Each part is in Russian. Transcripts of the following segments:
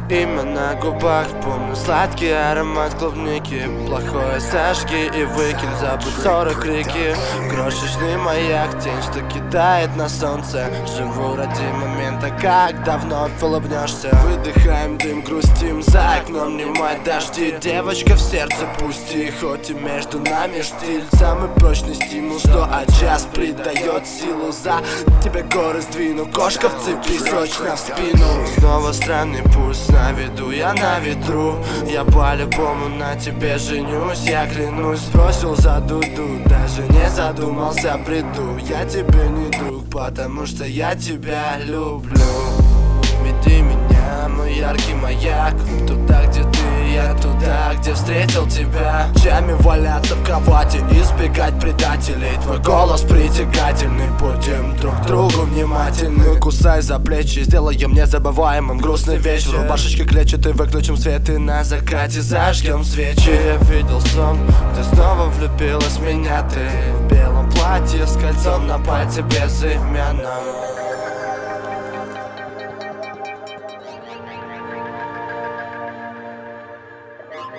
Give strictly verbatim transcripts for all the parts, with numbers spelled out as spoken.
имя на губах. Помню сладкий аромат клубники. Плохое сожги и выкинь, забудь ссоры, крики. Крошечный маяк, тень, что кидает на солнце. Живу ради момента, когда вновь улыбнешься. Выдыхаем дым, грустим, за окном не мать дожди. Девочка в сердце пусти, хоть и между нами штиль. Самый прочный стимул, что от час придает силу. За тебя горы сдвину, кошка в цепи, срочно в спину. Снова странный пульс, на виду я на ветру. Я по-любому на тебе женюсь, я клянусь. Бросил за дуду, даже не задумался, приду. Я тебе не друг, потому что я тебя люблю. Веди меня, мой яркий маяк, туда, где ты, я туда, где встретил тебя. Ночами валяться в кровати, избегать предателей. Твой голос притягательный, будем друг к другу внимательны. Кусай за плечи, сделаем незабываемым грустный вечер. В рубашечке клетчатой выключим свет и на закате зажгем свечи. Я видел сон, ты снова влюбилась в меня. Ты в белом платье с кольцом на пальце безымянном.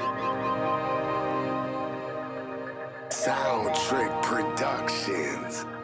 Soundtrick Productions.